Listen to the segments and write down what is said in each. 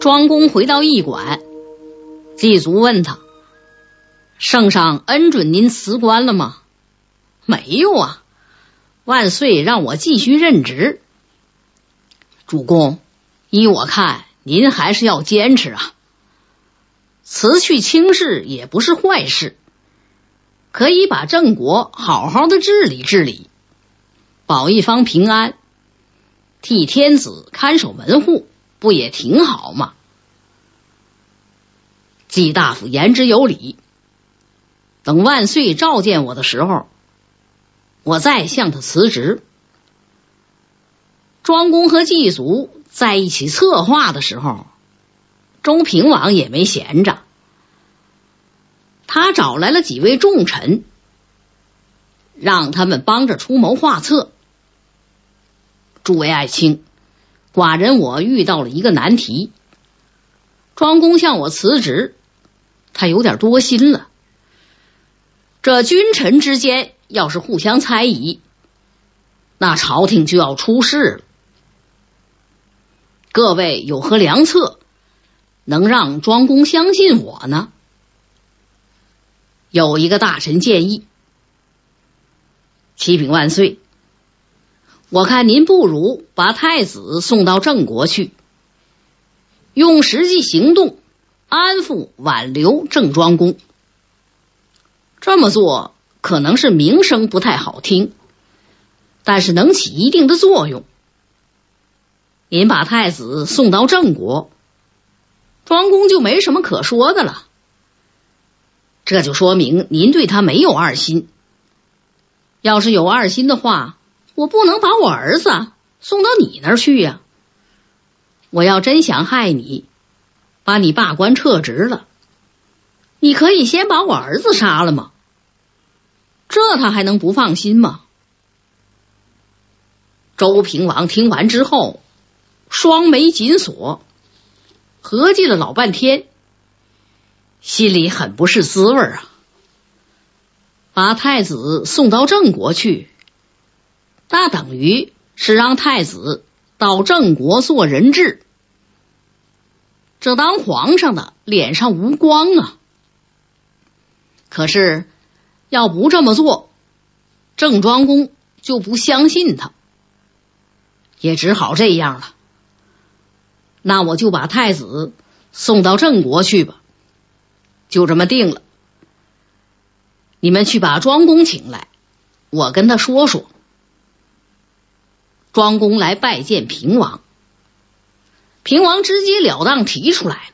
庄公回到驿馆，祭祖问他：圣上恩准您辞官了吗？没有啊，万岁让我继续任职。主公，依我看您还是要坚持啊，辞去卿士也不是坏事，可以把郑国好好的治理治理，保一方平安，替天子看守门户，不也挺好吗？季大夫言之有理，等万岁召见我的时候，我再向他辞职。庄公和季祖在一起策划的时候，周平王也没闲着，他找来了几位重臣，让他们帮着出谋划策。诸位爱卿，寡人我遇到了一个难题，庄公向我辞职，他有点多心了。这君臣之间要是互相猜疑，那朝廷就要出事了。各位有何良策，能让庄公相信我呢？有一个大臣建议：启禀万岁，我看您不如把太子送到郑国去，用实际行动安抚挽留郑庄公。这么做可能是名声不太好听，但是能起一定的作用。您把太子送到郑国，庄公就没什么可说的了，这就说明您对他没有二心。要是有二心的话，我不能把我儿子送到你那儿去呀。我要真想害你，把你罢官撤职了，你可以先把我儿子杀了吗？这他还能不放心吗？周平王听完之后，双眉紧锁，合计了老半天，心里很不是滋味啊。把太子送到郑国去，那等于是让太子到郑国做人质，这当皇上的脸上无光啊。可是要不这么做，郑庄公就不相信他，也只好这样了。那我就把太子送到郑国去吧，就这么定了。你们去把庄公请来，我跟他说说。庄公来拜见平王，平王直截了当提出来了：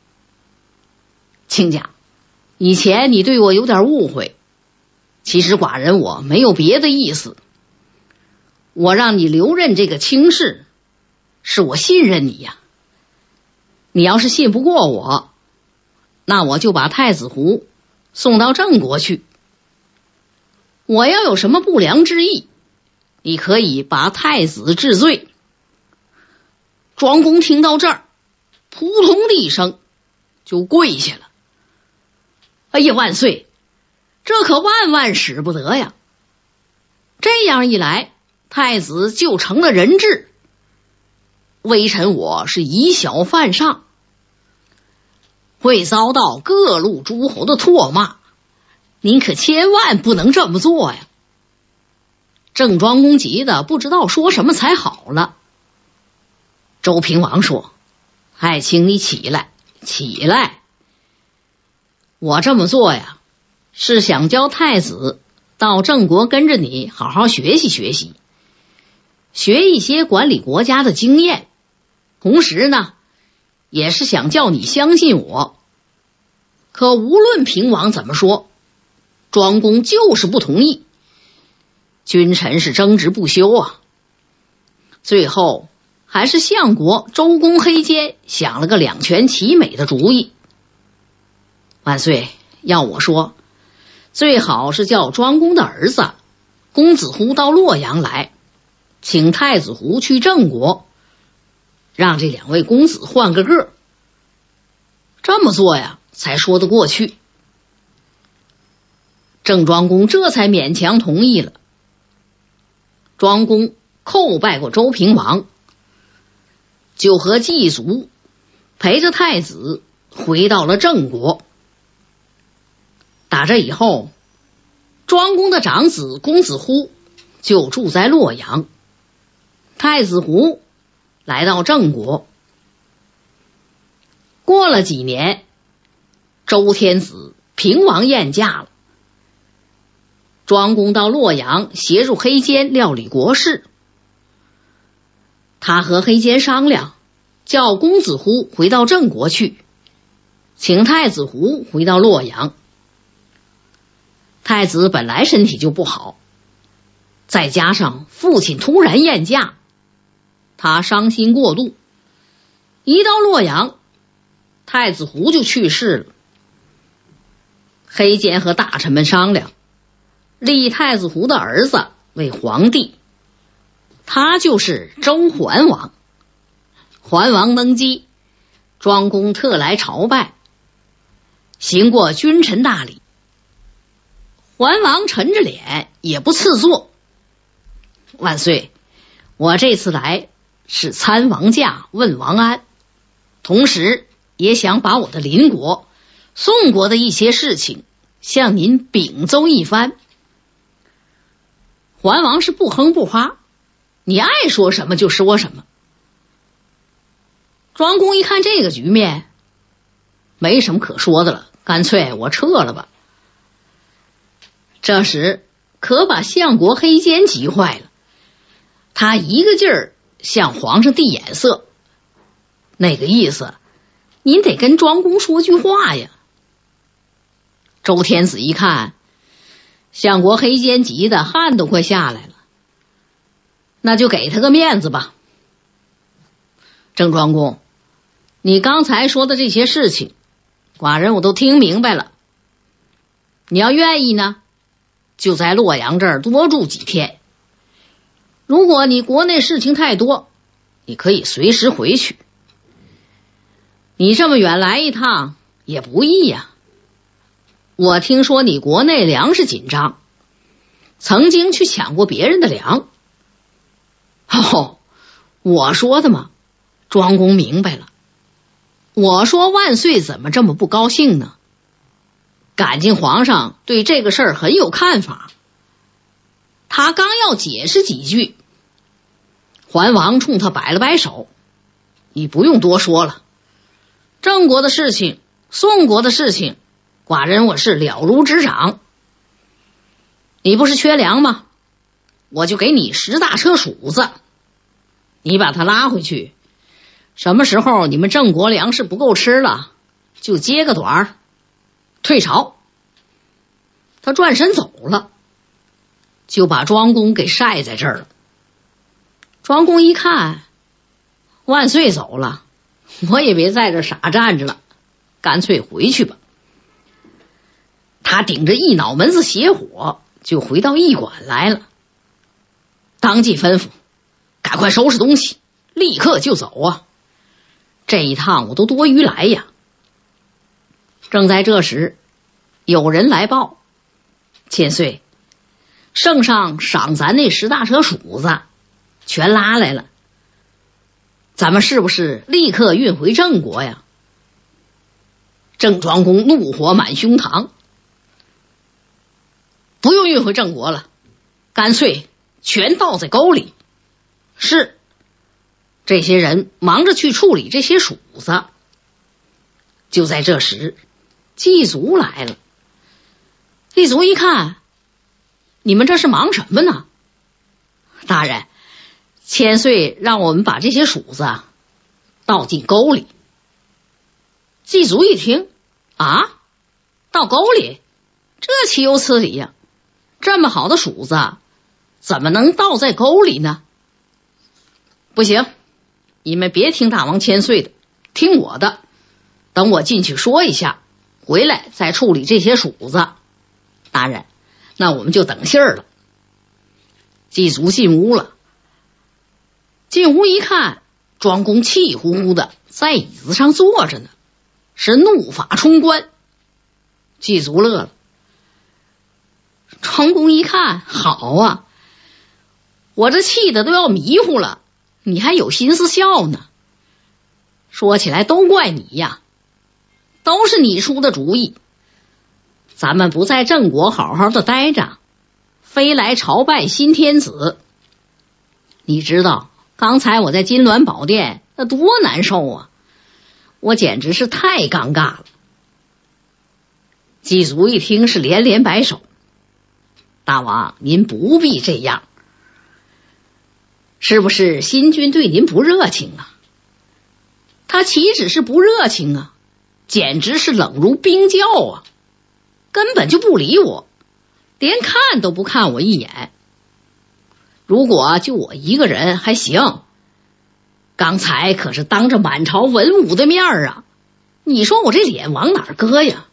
亲家，以前你对我有点误会，其实寡人我没有别的意思，我让你留任这个卿士，是我信任你呀。你要是信不过我，那我就把太子胡送到郑国去。我要有什么不良之意，你可以把太子治罪。庄公听到这儿，扑通的一声就跪下了。哎呀，万岁，这可万万使不得呀！这样一来，太子就成了人质，微臣我是以小犯上，会遭到各路诸侯的唾骂，您可千万不能这么做呀！郑庄公急得不知道说什么才好了。周平王说：爱卿你起来，起来！我这么做呀，是想教太子到郑国跟着你好好学习学习，学一些管理国家的经验，同时呢，也是想叫你相信我。可无论平王怎么说，庄公就是不同意，君臣是争执不休啊。最后还是相国周公黑肩想了个两全其美的主意。万岁，要我说，最好是叫庄公的儿子公子胡到洛阳来，请太子胡去郑国，让这两位公子换个个。这么做呀，才说得过去。郑庄公这才勉强同意了。庄公叩拜过周平王，就和祭祖陪着太子回到了郑国。打这以后，庄公的长子公子乎就住在洛阳，太子胡来到郑国。过了几年，周天子平王宴驾了，庄公到洛阳协助黑肩料理国事。他和黑肩商量，叫公子乎回到郑国去，请太子胡回到洛阳。太子本来身体就不好，再加上父亲突然宴驾，他伤心过度。一到洛阳，太子胡就去世了。黑肩和大臣们商量，立太子胡的儿子为皇帝，他就是周桓王。桓王登基，庄公特来朝拜，行过君臣大礼。桓王沉着脸也不赐座，万岁，我这次来是参王驾问王安，同时也想把我的邻国宋国的一些事情向您禀奏一番。桓王是不哼不哈，你爱说什么就说什么。庄公一看这个局面，没什么可说的了，干脆我撤了吧。这时可把相国黑肩急坏了，他一个劲儿向皇上递眼色，那个意思，您得跟庄公说句话呀。周天子一看，相国黑肩急的汗都快下来了，那就给他个面子吧。郑庄公，你刚才说的这些事情，寡人我都听明白了。你要愿意呢，就在洛阳这儿多住几天。如果你国内事情太多，你可以随时回去。你这么远来一趟也不易呀。我听说你国内粮食紧张，曾经去抢过别人的粮。哦，我说的嘛，庄公明白了。我说万岁怎么这么不高兴呢？感情皇上对这个事儿很有看法。他刚要解释几句，桓王冲他摆了摆手，你不用多说了，郑国的事情，宋国的事情，寡人我是了如指掌。你不是缺粮吗？我就给你10大车黍子，你把它拉回去，什么时候你们郑国粮食不够吃了，就接个短儿退朝。他转身走了，就把庄公给晒在这儿了。庄公一看，万岁走了，我也别在这傻站着了，干脆回去吧。他顶着一脑门子邪火就回到驿馆来了，当即吩咐赶快收拾东西，立刻就走啊，这一趟我都多余来呀。正在这时，有人来报，千岁，圣上赏咱那10大车黍子全拉来了，咱们是不是立刻运回郑国呀？郑庄公怒火满胸膛，不用运回郑国了，干脆全倒在沟里。是，这些人忙着去处理这些黍子。就在这时，祭卒来了。祭卒一看，你们这是忙什么呢？大人，千岁让我们把这些黍子倒进沟里。祭卒一听，啊，倒沟里，这岂有此理呀？这么好的黍子怎么能倒在沟里呢？不行，你们别听大王千岁的，听我的，等我进去说一下，回来再处理这些黍子。大人，那我们就等信儿了。祭卒进屋了，进屋一看，庄公气呼呼的在椅子上坐着呢，是怒发冲冠。祭卒乐了。庄公一看，好啊，我这气的都要迷糊了，你还有心思笑呢。 说起来都怪你呀，都是你出的主意。咱们不在郑国好好的待着，非来朝拜新天子。你知道刚才我在金銮宝殿那多难受啊，我简直是太尴尬了。祭祖一听是连连摆手，大王您不必这样，是不是新君对您不热情啊？他岂止是不热情啊，简直是冷如冰窖啊，根本就不理我，连看都不看我一眼。如果就我一个人还行，刚才可是当着满朝文武的面啊，你说我这脸往哪儿搁呀？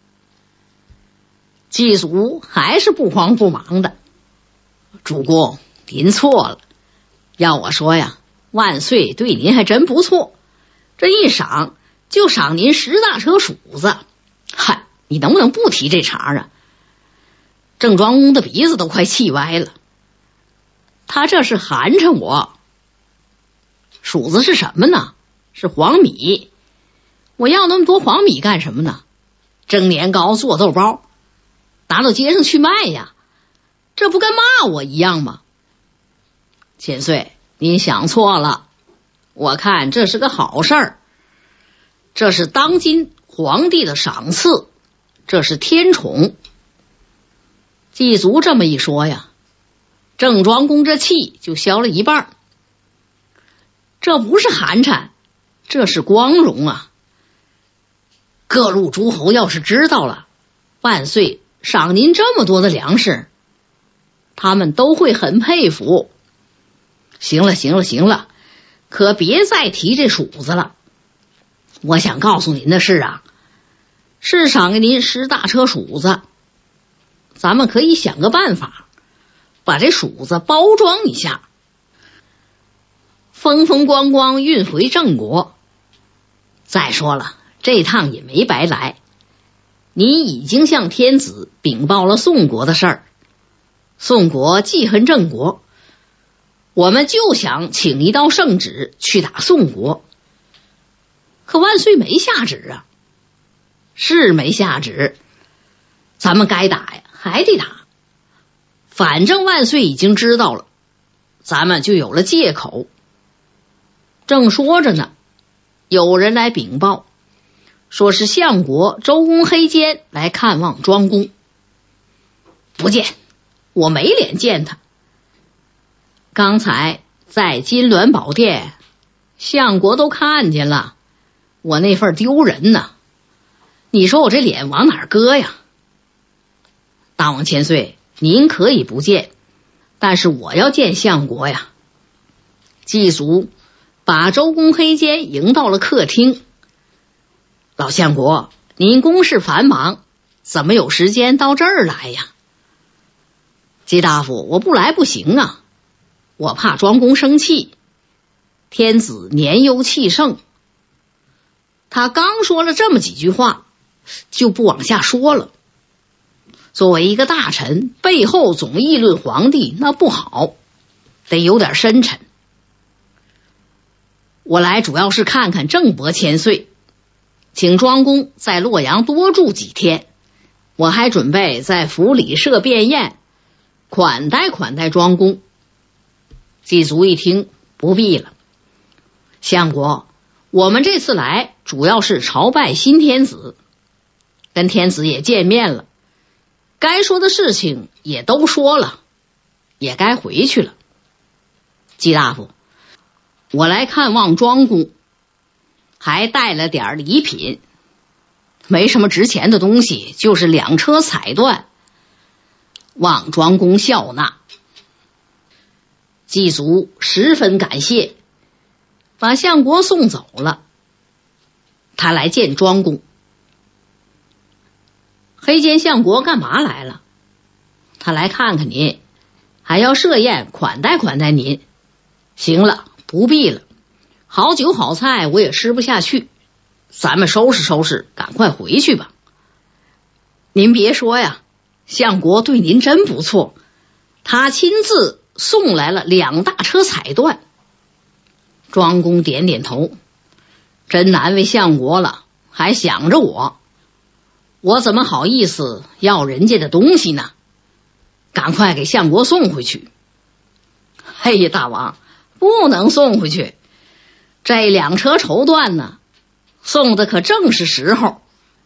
祭祖还是不慌不忙的，主公您错了，要我说呀，万岁对您还真不错，这一赏就赏您10大车黍子。嗨，你能不能不提这茬啊？郑庄公的鼻子都快气歪了，他这是寒碜我。黍子是什么呢？是黄米，我要那么多黄米干什么呢？蒸年糕做豆包，拿到街上去卖呀，这不跟骂我一样吗？千岁，您想错了，我看这是个好事儿，这是当今皇帝的赏赐，这是天宠。祭祖这么一说呀，郑庄公这气就消了一半。这不是寒碜，这是光荣啊！各路诸侯要是知道了万岁赏您这么多的粮食，他们都会很佩服。行了行了行了，可别再提这黍子了。我想告诉您的是啊，是赏给您10大车黍子，咱们可以想个办法，把这黍子包装一下，风风光光运回郑国。再说了，这趟也没白来，你已经向天子禀报了宋国的事儿，宋国记恨郑国，我们就想请一道圣旨去打宋国。可万岁没下旨啊。是没下旨，咱们该打呀还得打，反正万岁已经知道了，咱们就有了借口。正说着呢，有人来禀报，说是相国周公黑肩来看望庄公。不见，我没脸见他。刚才在金銮宝殿，相国都看见了，我那份丢人呢，你说我这脸往哪儿搁呀？大王千岁，您可以不见，但是我要见相国呀。祭祖把周公黑肩迎到了客厅。老相国，您公事繁忙，怎么有时间到这儿来呀？季大夫，我不来不行啊，我怕庄公生气，天子年幼气盛。他刚说了这么几句话，就不往下说了。作为一个大臣，背后总议论皇帝，那不好，得有点深沉。我来主要是看看郑伯千岁，请庄公在洛阳多住几天，我还准备在府里设便宴，款待款待庄公。祭祖一听，不必了，相国，我们这次来主要是朝拜新天子，跟天子也见面了，该说的事情也都说了，也该回去了。季大夫，我来看望庄公，还带了点礼品，没什么值钱的东西，就是2车彩缎，望庄公笑纳。祭祖十分感谢，把相国送走了。他来见庄公。黑肩相国干嘛来了？他来看看您，还要设宴款待款待您。行了，不必了，好酒好菜我也吃不下去，咱们收拾收拾，赶快回去吧。您别说呀，相国对您真不错，他亲自送来了2大车彩缎。庄公点点头， 真难为相国了，还想着我怎么好意思要人家的东西呢？赶快给相国送回去。嘿呀，大王，不能送回去，这2车绸缎呢，送的可正是时候。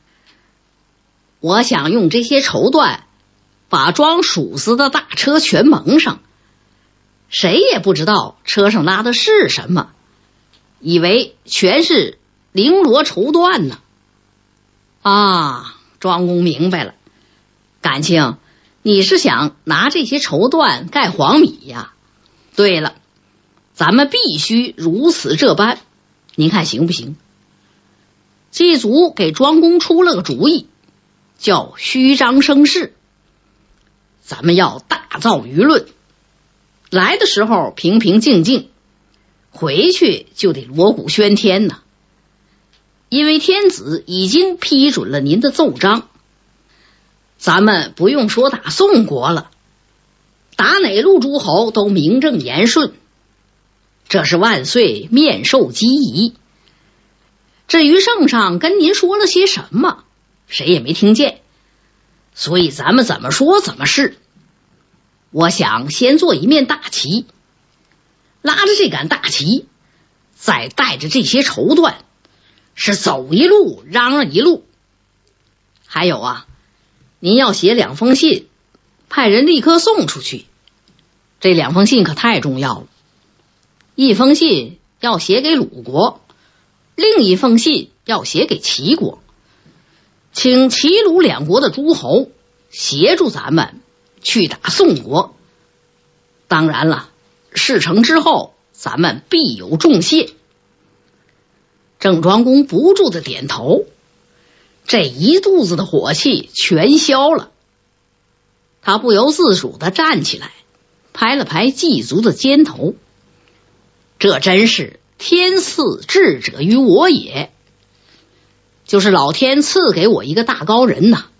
我想用这些绸缎把装黍子的大车全蒙上，谁也不知道车上拉的是什么，以为全是绫罗绸缎呢。啊，庄公明白了，感情你是想拿这些绸缎盖黄米呀？对了，咱们必须如此这般，您看行不行？祭祖给庄公出了个主意，叫虚张声势。咱们要大造舆论，来的时候平平静静，回去就得锣鼓喧天呢。因为天子已经批准了您的奏章，咱们不用说打宋国了，打哪路诸侯都名正言顺，这是万岁面授机宜。至于圣上跟您说了些什么，谁也没听见，所以咱们怎么说怎么是。我想先做一面大旗，拉着这杆大旗，再带着这些绸缎，是走一路嚷嚷一路。还有啊，您要写2封信，派人立刻送出去。这2封信可太重要了，一封信要写给鲁国，另一封信要写给齐国，请齐鲁2国的诸侯协助咱们去打宋国。当然了，事成之后咱们必有重谢。郑庄公不住的点头，这一肚子的火气全消了。他不由自主的站起来，拍了拍祭祖的肩头，这真是天赐智者于我也，就是老天赐给我一个大高人呐。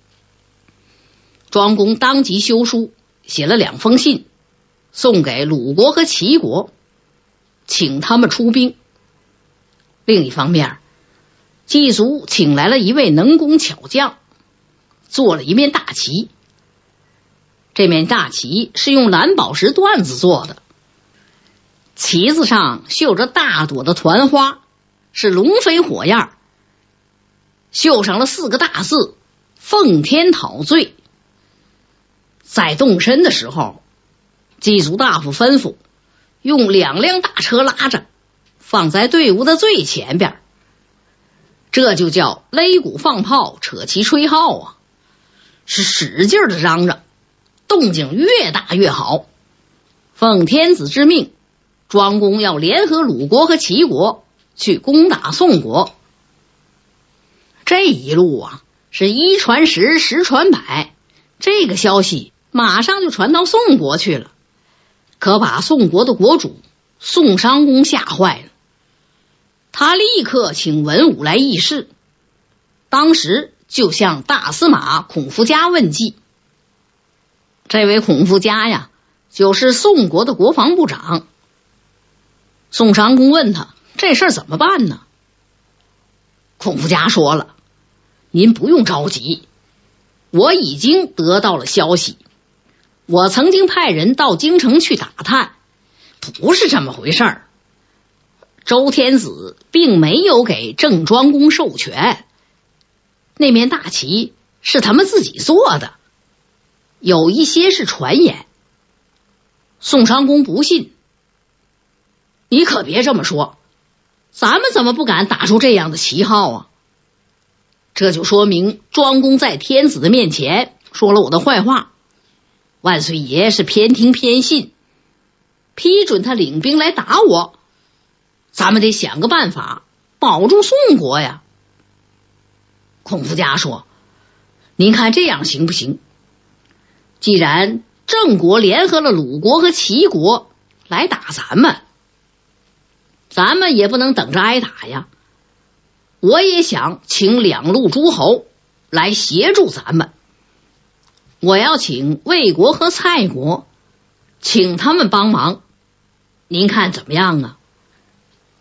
庄公当即修书，写了2封信，送给鲁国和齐国，请他们出兵。另一方面，祭祖请来了一位能工巧匠，做了一面大旗。这面大旗是用蓝宝石缎子做的，旗子上绣着大朵的团花，是龙飞火焰，绣上了4个大字：奉天讨罪。在动身的时候，祭祖大夫吩咐用2辆大车拉着，放在队伍的最前边，这就叫擂鼓放炮，扯旗吹号啊，是使劲的嚷嚷，动静越大越好。奉天子之命，庄公要联合鲁国和齐国去攻打宋国。这一路啊，是1传10，10传100，这个消息马上就传到宋国去了，可把宋国的国主宋商公吓坏了。他立刻请文武来议事，当时就向大司马孔夫家问计。这位孔夫家呀，就是宋国的国防部长。宋商公问他这事儿怎么办呢？孔夫家说了，您不用着急，我已经得到了消息，我曾经派人到京城去打探，不是这么回事儿。周天子并没有给郑庄公授权，那面大旗是他们自己做的，有一些是传言。宋商公不信，你可别这么说，咱们怎么不敢打出这样的旗号啊？这就说明庄公在天子的面前说了我的坏话，万岁爷是偏听偏信，批准他领兵来打我，咱们得想个办法保住宋国呀。孔夫家说，您看这样行不行？既然郑国联合了鲁国和齐国来打咱们，咱们也不能等着挨打呀。我也想请2路诸侯来协助咱们，我要请魏国和蔡国，请他们帮忙，您看怎么样啊？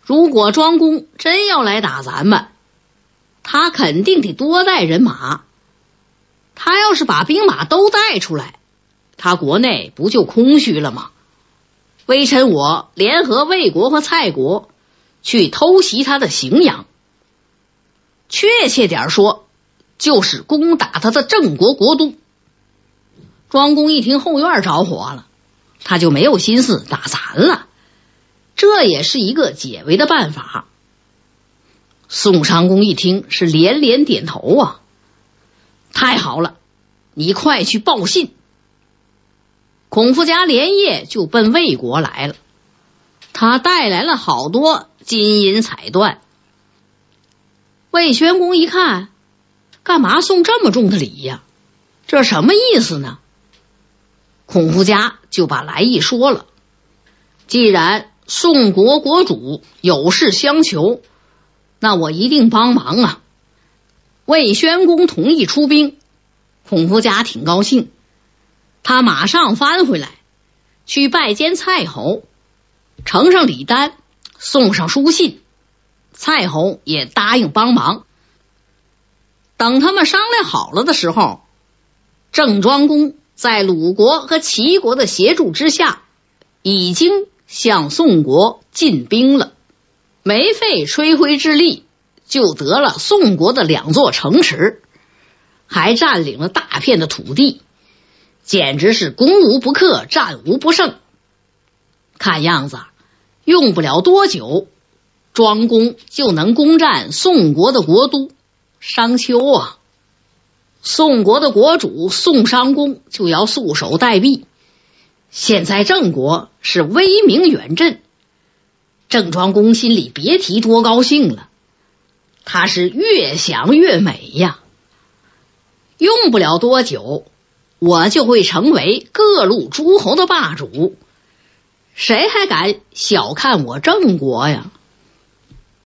如果庄公真要来打咱们，他肯定得多带人马。他要是把兵马都带出来，他国内不就空虚了吗？微臣我联合魏国和蔡国去偷袭他的荥阳，确切点说，就是攻打他的郑国国都。庄公一听后院着火了，他就没有心思打咱了，这也是一个解围的办法。宋襄公一听是连连点头啊，太好了，你快去报信。孔夫家连夜就奔魏国来了，他带来了好多金银彩缎。魏宣公一看，干嘛送这么重的礼呀？这什么意思呢？孔夫家就把来意说了，既然宋国国主有事相求，那我一定帮忙啊。魏宣公同意出兵，孔夫家挺高兴，他马上翻回来去拜见蔡侯，呈上礼单，送上书信，蔡侯也答应帮忙。等他们商量好了的时候，郑庄公在鲁国和齐国的协助之下，已经向宋国进兵了，没费吹灰之力就得了宋国的2座城池，还占领了大片的土地，简直是攻无不克，战无不胜。看样子用不了多久，庄公就能攻占宋国的国都商丘啊。宋国的国主宋襄公就要束手待毙，现在郑国是威名远震，郑庄公心里别提多高兴了，他是越想越美呀。用不了多久，我就会成为各路诸侯的霸主，谁还敢小看我郑国呀？